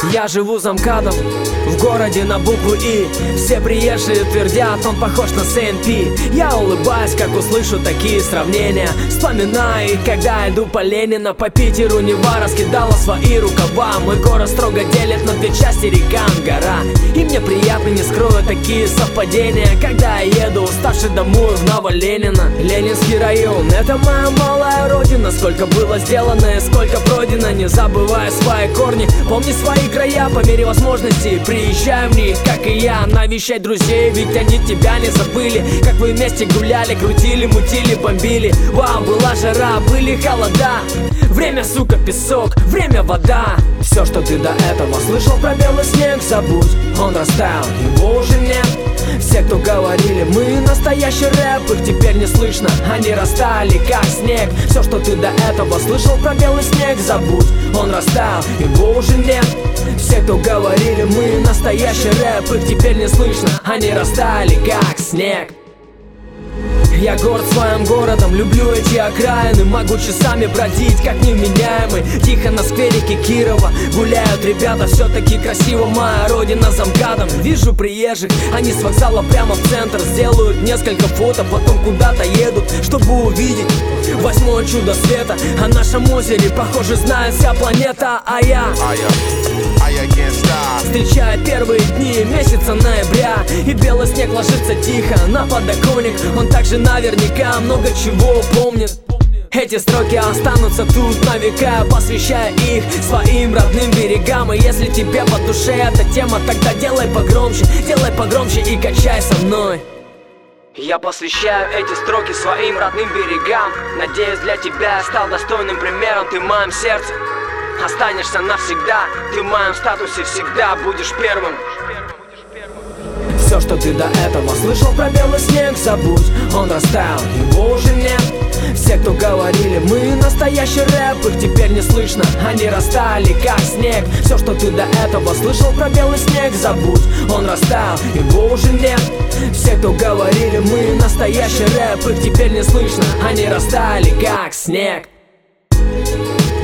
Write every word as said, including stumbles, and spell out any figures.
Я живу за МКАДом, в городе на букву И. Все приезжие твердят, он похож на Си Эн Пи. Я улыбаюсь, как услышу такие сравнения. Вспоминаю их, когда иду по Ленина. По Питеру Нева раскидала свои рукава. Мой город строго делит на две части, река гора. И мне приятно, не скрою, такие совпадения, когда я еду уставший домой в Ново-Ленина. Ленинский район, это моя малая родина. Сколько было сделано и сколько пройдено. Не забывая свои корни, помни свои края по мере возможностей. Приезжай в них, как и я, навещай друзей, ведь они тебя не забыли. Как вы вместе гуляли, крутили, мутили, бомбили. Вау, была жара, были холода. Время, сука, песок, время, вода. Все, что ты до этого слышал про белый снег, забудь, он растаял, его уже нет. Все, кто говорили, мы настоящий рэп, их теперь не слышно, они растаяли, как снег. Все, что ты до этого слышал про белый снег, забудь, он растаял, его уже нет. Все, кто говорили, мы настоящий рэп, их теперь не слышно, они растаяли, как снег. Я горд своим городом, люблю эти окраины. Могу часами бродить, как невменяемый. Тихо на скверике Кирова гуляют ребята, все-таки красиво моя родина за МКАДом. Вижу приезжих, они с вокзала прямо в центр сделают несколько фото, потом куда-то едут, чтобы увидеть восьмое чудо света. О нашем озере, похоже, знает вся планета. А я, а я, а я встречаю первые дни месяца ноября, и белый снег ложится тихо на подоконник. Он также наверняка много чего помнит. Эти строки останутся тут на века, посвящая их своим родным берегам. И если тебе по душе эта тема, тогда делай погромче, делай погромче и качай со мной. Я посвящаю эти строки своим родным берегам. Надеюсь, для тебя я стал достойным примером. Ты в моем сердце останешься навсегда. Ты в моем статусе всегда будешь первым. Все, что ты до этого слышал про белый снег, забудь, он растаял, его уже нет. Все, кто говорили, мы настоящий рэп, их теперь не слышно, они растаяли, как снег. Все, что ты до этого слышал про белый снег, забудь, он растаял, его уже нет. Все, кто говорили, мы настоящий рэп, их теперь не слышно, они растаяли, как снег.